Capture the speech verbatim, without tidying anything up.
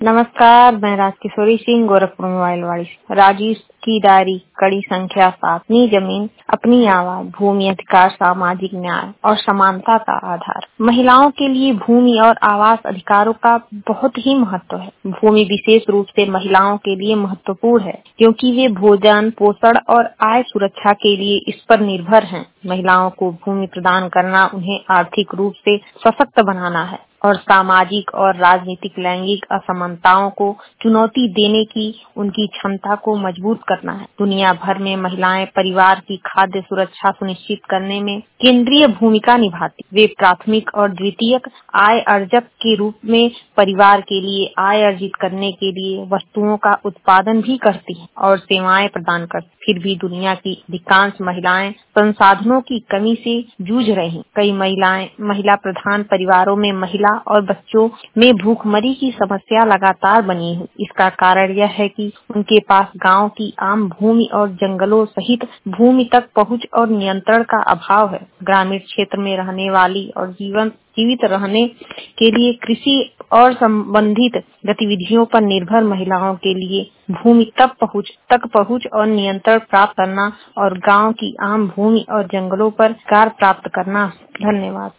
नमस्कार, मैं राजकिशोरी सिंह, गोरखपुर मोबाइल से। राजीव की डायरी कड़ी संख्या सात। अपनी जमीन, अपनी आवाज, भूमि अधिकार, सामाजिक न्याय और समानता का आधार। महिलाओं के लिए भूमि और आवास अधिकारों का बहुत ही महत्व है। भूमि विशेष रूप से महिलाओं के लिए महत्वपूर्ण है, क्योंकि वे भोजन, पोषण और आय सुरक्षा के लिए इस पर निर्भर हैं। महिलाओं को भूमि प्रदान करना उन्हें आर्थिक रूप से सशक्त बनाना है और सामाजिक और राजनीतिक लैंगिक असमानताओं को चुनौती देने की उनकी क्षमता को मजबूत करना है। दुनिया भर में महिलाएं परिवार की खाद्य सुरक्षा सुनिश्चित करने में केंद्रीय भूमिका निभाती। वे प्राथमिक और द्वितीयक आय अर्जक के रूप में परिवार के लिए आय अर्जित करने के लिए वस्तुओं का उत्पादन भी करती हैं और सेवाएं प्रदान करती। फिर भी दुनिया की अधिकांश महिलाएं संसाधनों की कमी से जूझ रही हैं। कई महिलाएं महिला प्रधान परिवारों में महिला और बच्चों में भूखमरी की समस्या लगातार बनी है। इसका कारण यह है कि उनके पास गांव की आम भूमि और जंगलों सहित भूमि तक पहुंच और नियंत्रण का अभाव है। ग्रामीण क्षेत्र में रहने वाली और जीवन जीवित रहने के लिए कृषि और संबंधित गतिविधियों पर निर्भर महिलाओं के लिए भूमि तक पहुंच तक पहुंच और नियंत्रण प्राप्त करना और गांव की आम भूमि और जंगलों पर अधिकार प्राप्त करना। धन्यवाद।